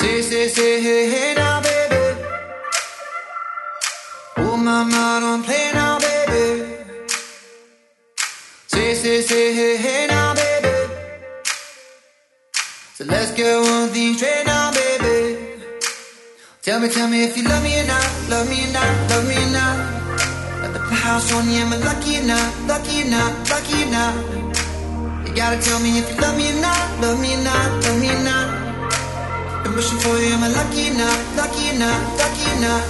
Say, hey, hey now, baby. Oh, mama, don't play now, baby. Say, hey, hey now, baby. So let's get one thing straight now, baby. Tell me if you love me or not, love me or not, love me or not. Got the house on you, am I lucky or not, lucky or not, lucky or not? You gotta tell me if you love me or not, love me or not, love me or not. I'm wishing for you, am I lucky or not, lucky or not, lucky or not?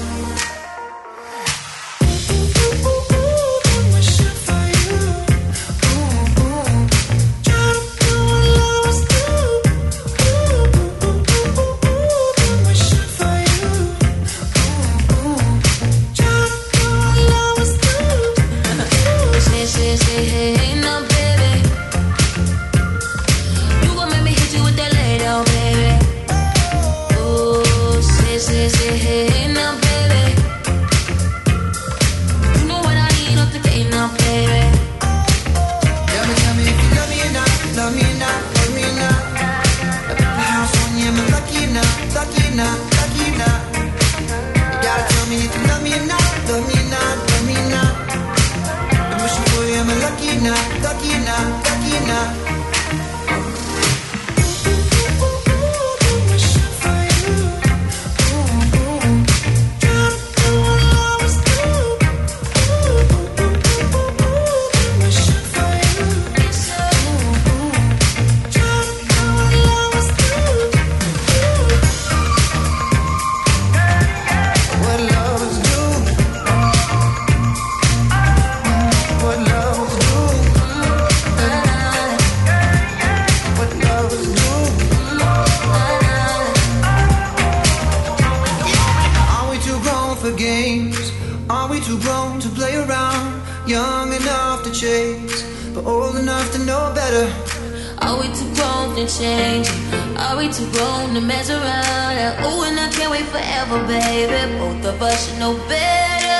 Mess around, oh, and I can't wait forever, baby. Both of us should know better.